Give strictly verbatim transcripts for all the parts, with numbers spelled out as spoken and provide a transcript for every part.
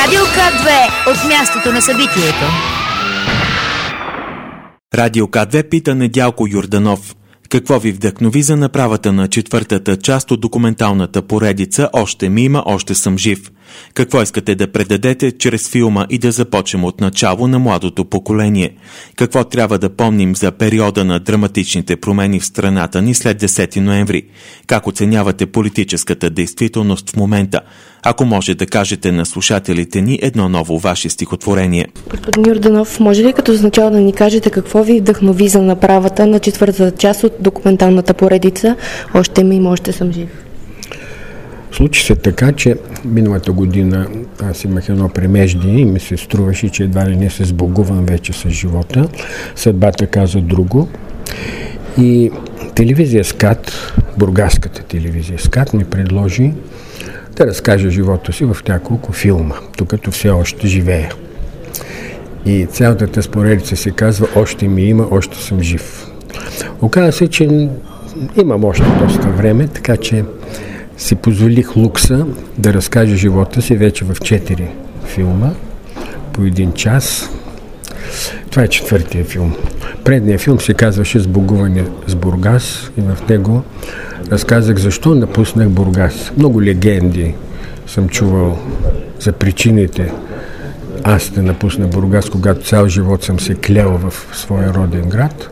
Радио К две от мястото на събитието. Радио К две пита Недялко Йорданов. Какво ви вдъхнови за направата на четвъртата част от документалната поредица «Още ми има, още съм жив»? Какво искате да предадете чрез филма и да започнем от начало на младото поколение? Какво трябва да помним за периода на драматичните промени в страната ни след десети ноември? Как оценявате политическата действителност в момента? Ако може да кажете на слушателите ни едно ново ваше стихотворение. Господин Йорданов, може ли като начало да ни кажете какво ви вдъхнови за направата на четвъртата част от документалната поредица «Още ми има, още съм жив»? Случи се така, че миналата година аз имах едно премеждие и ми се струваше, че едва ли не се сбогувам вече с живота. Съдбата каза друго. И телевизия СКАТ, бургаската телевизия СКАТ, ми предложи да разкажа живота си в няколко филма, докато все още живея. И цялата тази поредица се казва «Още ми има, още съм жив». Оказва се, че имам още доста време, така че си позволих лукса да разкажа живота си вече в четири филма, по един час. Това е четвъртия филм. Предният филм се казваше «Сбогуване с Бургас» и в него разказах защо напуснах Бургас. Много легенди съм чувал за причините аз да напусна Бургас, когато цял живот съм се клел в своя роден град.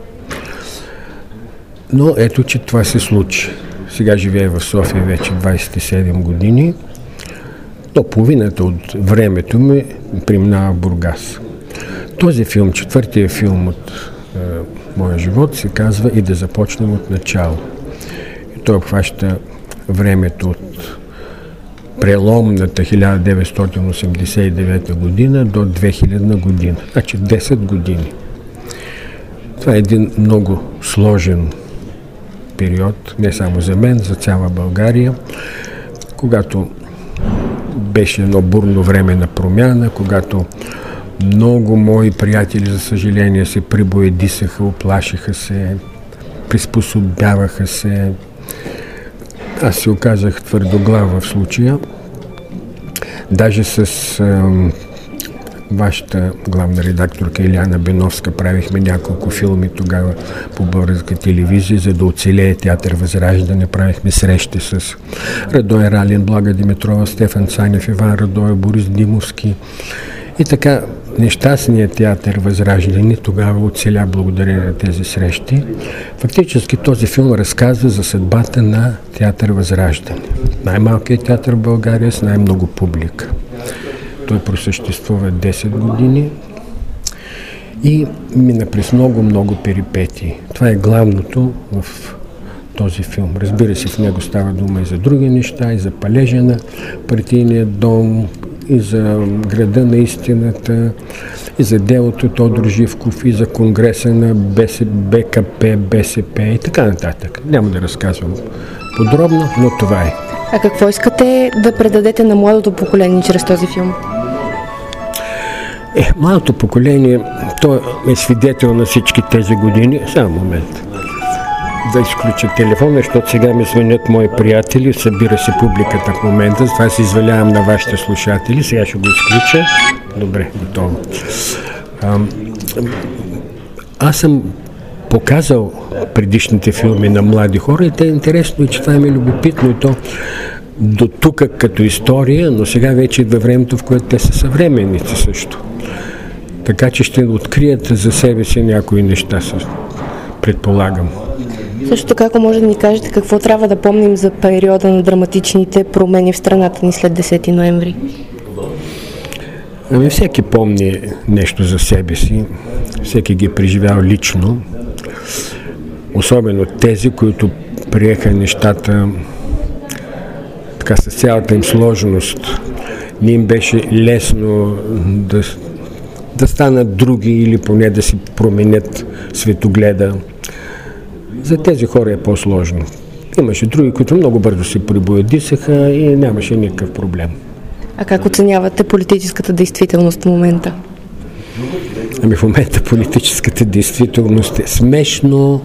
Но ето, че това се случи. Сега живея в София вече двадесет и седем години, но половината от времето ми преминава в Бургас. Този филм, четвъртия филм от е, моя живот, се казва «И да започнем от начало». И той обхваща времето от преломната хиляда деветстотин осемдесет и девета година до две хилядна година, значи десет години. Това е един много сложен период, не само за мен, за цяла България, когато беше едно бурно време на промяна, когато много мои приятели, за съжаление, се прибоядисаха, оплашиха се, приспособяваха се. Аз се оказах твърдоглав в случая. Даже с е, вашата главна редакторка Иляна Беновска правихме няколко филми тогава по българска телевизия, за да оцелее театър Възраждане. Правихме срещи с Радой Ралин, Блага Димитрова, Стефан Цанев, Иван Радой, Борис Димовски. И така, нещастният театър Възраждане тогава оцеля благодарение на тези срещи. Фактически този филм разказва за съдбата на театър Възраждане. Най-малкият театър в България с най-много публика. Той просъществува десет години и мина през много-много перипетии. Това е главното в този филм. Разбира се, в него става дума и за други неща, и за палежа на партийния дом, и за града на истината, и за делото Тодор Живков, и за конгреса на БКП, БСП и така нататък. Няма да разказвам подробно, но това е. А какво искате да предадете на младото поколение чрез този филм? Е, младото поколение, то е свидетел на всички тези години. Само момент. Да изключа телефона, защото сега ми звънят мои приятели, събира се публиката в момента, това се извалявам на вашите слушатели. Сега ще го изключа. Добре, готово. А, аз съм показал предишните филми на млади хора и те е интересно и че това е любопитно и то до тук като история, но сега вече идва времето, в което те са съвременници също. Така че ще открият за себе си някои неща, предполагам. Също така, ако може да ни кажете какво трябва да помним за периода на драматичните промени в страната ни след десети ноември? Ами всеки помни нещо за себе си, всеки ги е преживял лично, особено тези, които приеха нещата така с цялата им сложност. Не им беше лесно да, да станат други или поне да си променят светогледа. За тези хора е по-сложно. Имаше други, които много бързо се прибоядисаха и нямаше никакъв проблем. А как оценявате политическата действителност в момента? Ами в момента политическата действителност е смешно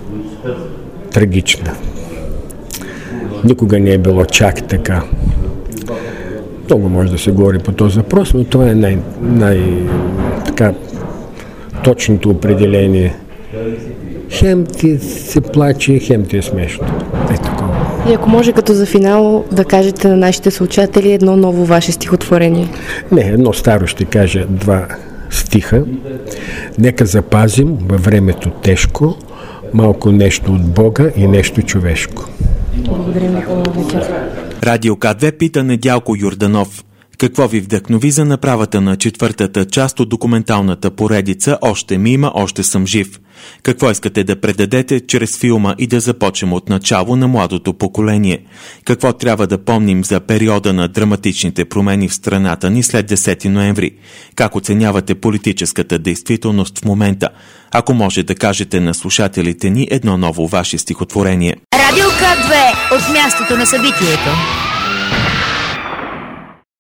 трагична. Никога не е било чак така. Много може да се говори по този въпрос, но това е най- най- така точното определение. Хем ти се плаче, хем ти е смешно. Е такова. И ако може като за финал да кажете на нашите слушатели едно ново ваше стихотворение. Не, едно старо ще кажа, два стиха. Нека запазим във времето тежко малко нещо от Бога и нещо човешко. Благодарим ви, хубава вечер. Радио К две пита Недялко Йорданов. Какво ви вдъхнови за направата на четвъртата част от документалната поредица «Още ми има, още съм жив»? Какво искате да предадете чрез филма и да започнем от начало на младото поколение? Какво трябва да помним за периода на драматичните промени в страната ни след десети ноември? Как оценявате политическата действителност в момента? Ако може да кажете на слушателите ни едно ново ваше стихотворение. Радио К две от мястото на събитието.